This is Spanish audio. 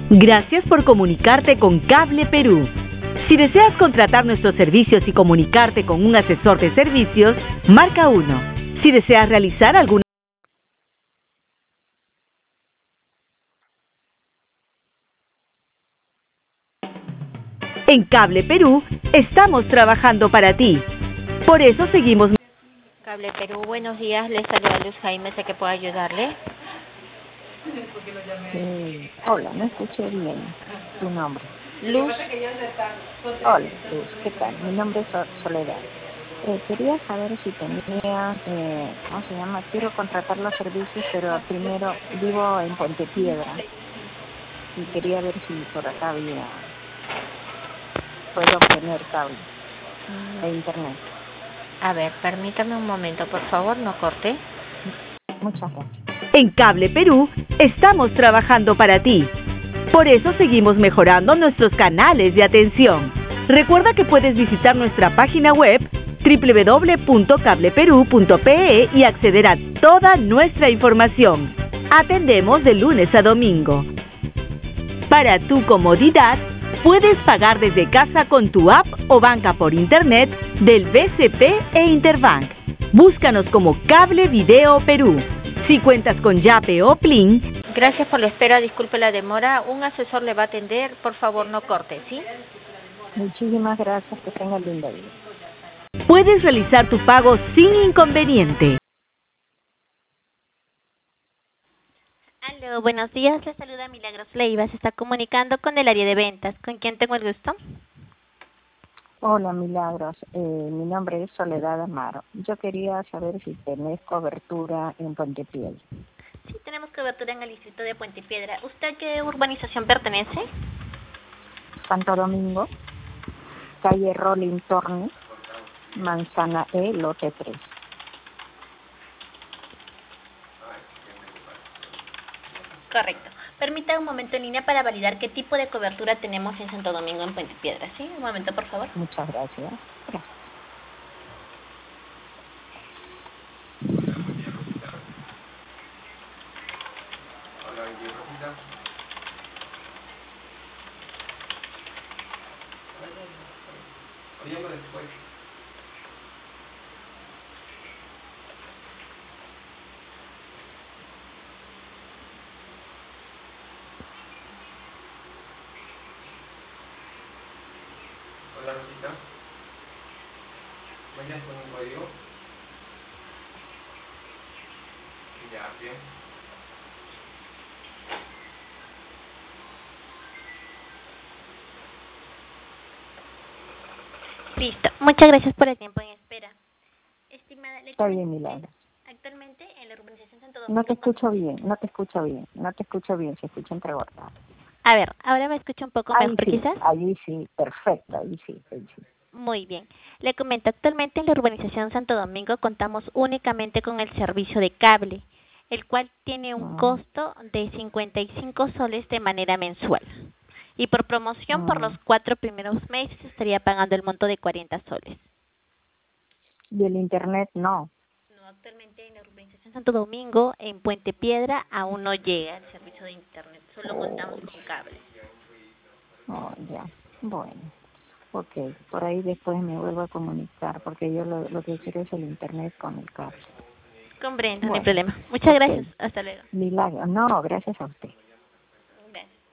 Gracias por comunicarte con Cable Perú. Si deseas contratar nuestros servicios y comunicarte con un asesor de servicios, marca 1. Si deseas realizar alguna... En Cable Perú, estamos trabajando para ti. Por eso seguimos... Cable Perú, buenos días, les saluda Luz Jaime, sé que puedo ayudarle. Hola, no escuché bien tu nombre. Luz. Hola, Luz, ¿qué tal? Mi nombre es Soledad. Quería saber si tenía, ¿cómo se llama? Quiero contratar los servicios, pero primero vivo en Puente Piedra y quería ver si por acá puedo obtener cable e internet. A ver, permítame un momento, por favor, no corte. Muchas gracias. En Cable Perú, estamos trabajando para ti. Por eso seguimos mejorando nuestros canales de atención. Recuerda que puedes visitar nuestra página web www.cableperú.pe y acceder a toda nuestra información. Atendemos de lunes a domingo. Para tu comodidad, puedes pagar desde casa con tu app o banca por internet del BCP e Interbank. Búscanos como Cable Video Perú. Si cuentas con Yape o Plin... Gracias por la espera, disculpe la demora. Un asesor le va a atender, por favor no corte, ¿sí? Muchísimas gracias, que tenga lindo día. Puedes realizar tu pago sin inconveniente. Aló, buenos días, le saluda Milagros Leiva, se está comunicando con el área de ventas. ¿Con quién tengo el gusto? Hola, Milagros. Mi nombre es Soledad Amaro. Yo quería saber si tenés cobertura en Puente Piedra. Sí, tenemos cobertura en el distrito de Puente Piedra. ¿Usted a qué urbanización pertenece? Santo Domingo, calle Rolling Torne, Manzana E, lote 3. Correcto. Permita un momento en línea para validar qué tipo de cobertura tenemos en Santo Domingo, en Puente Piedra. ¿Sí? Un momento, por favor. Muchas gracias. Gracias. Hola Rosita, ¿mañana con un código? Ya, bien. Listo. Muchas gracias por el tiempo en espera. Estimada, le Está bien, Milagros. actualmente en la urbanización Santo Domingo... No te escucho bien, se escucha entrecortado. A ver, ahora me escucha un poco mejor, quizás. Ahí sí, perfecto, ahí sí. Muy bien. Le comento, actualmente en la urbanización Santo Domingo contamos únicamente con el servicio de cable, el cual tiene un costo de 55 soles de manera mensual. Y por promoción, por los 4 primeros meses, estaría pagando el monto de 40 soles. ¿Y el internet no? No, actualmente en la urbanización Santo Domingo, en Puente Piedra, aún no llega el servicio de internet, solo contamos con cable. Oh, ya, bueno. Ok, por ahí después me vuelvo a comunicar, porque yo lo que quiero es el internet con el cable. Comprendo, no hay problema. Muchas gracias. Hasta luego. Milagro, no, gracias a usted.